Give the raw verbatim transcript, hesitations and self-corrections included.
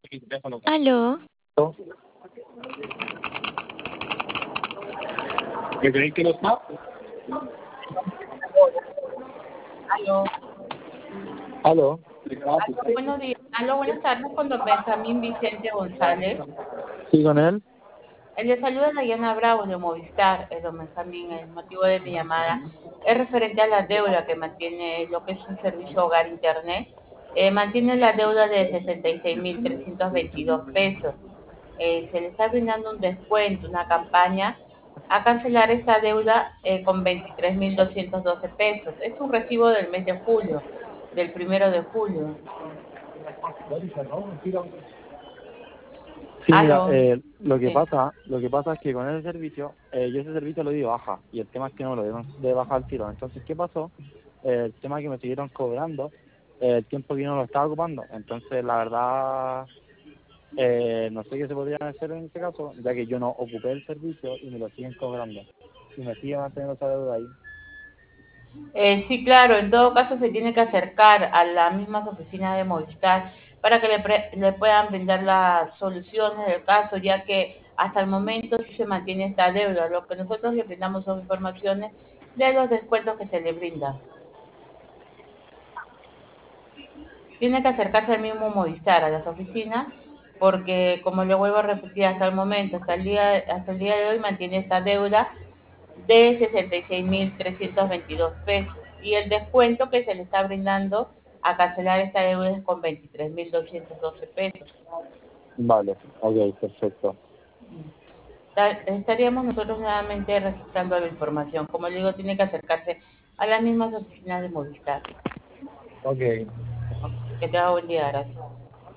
Aló, ¿Me creéis que no está? Aló, Aló. aló, buenos días. Aló, buenas tardes con don Benjamín Vicente González. Sí, con él. Él le saluda Dayana Bravo de Movistar, eh, don Benjamín. El motivo de mi llamada es referente a la deuda que mantiene lo que es un servicio hogar internet. Eh, mantiene la deuda de sesenta y seis mil trescientos veintidós pesos. Eh, se le está brindando un descuento, una campaña a cancelar esta deuda eh, con veintitrés mil doscientos doce pesos. Es un recibo del mes de julio, del primero de julio. Sí, mira, Aló, eh, lo que sí. pasa, lo que pasa es que con ese servicio, eh, yo ese servicio lo di de baja y el tema es que no me lo dieron de baja al tiro. Entonces, ¿qué pasó? Eh, el tema es que me siguieron cobrando eh, el tiempo que yo no lo estaba ocupando. Entonces, la verdad, eh, no sé qué se podría hacer en este caso, ya que yo no ocupé el servicio y me lo siguen cobrando. Y me siguen manteniendo esa deuda ahí. Eh, sí, claro, en todo caso se tiene que acercar a las mismas oficinas de Movistar para que le, pre- le puedan brindar las soluciones del caso, ya que hasta el momento sí se mantiene esta deuda. Lo que nosotros le brindamos son informaciones de los descuentos que se le brinda. Tiene que acercarse al mismo Movistar, a las oficinas, porque como le vuelvo a repetir, hasta el momento, hasta el día, hasta el día de hoy mantiene esta deuda de sesenta y seis mil trescientos veintidós pesos y el descuento que se le está brindando a cancelar esta deuda es con veintitrés mil doscientos doce pesos. Vale, ok, perfecto. Estaríamos nosotros nuevamente registrando la información. Como le digo, tiene que acercarse a las mismas oficinas de Movistar. Ok. Que tenga buen día, gracias.